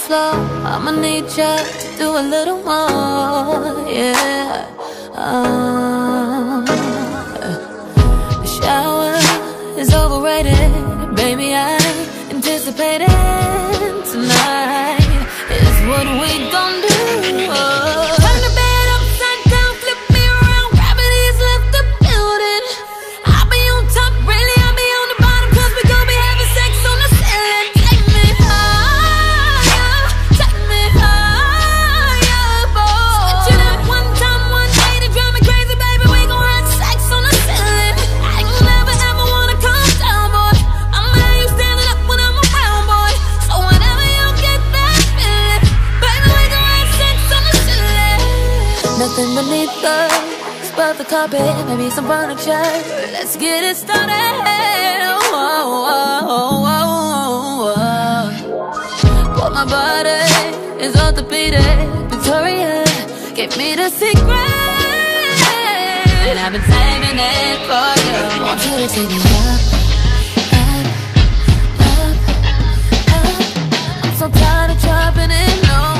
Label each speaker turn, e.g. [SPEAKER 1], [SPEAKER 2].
[SPEAKER 1] slow, I'ma need you to do a little more, yeah. The shower is overrated, baby, I anticipated tonight is what we gon' do. Turn the bed upside down, flip me around, gravity's left the building. I'll be on top, really, I'll be on the bottom, cause we gon' be having sex on the ceiling. Take me higher, boy. Switch it up one time, one day to drive me crazy, baby, we gon' have sex on the ceiling. I ain't never ever wanna calm down, boy. I'ma have you standing up when I'm around, boy. So whenever you get that feeling, baby, we gon' have sex on the ceiling. Nothing beneath us but the carpet, maybe some furniture. Let's get it started. But my body is orthopedic. Victoria gave me the secret, and I've been saving it for you. Want you to take me up, up, up, up. I'm so tired of dropping it low.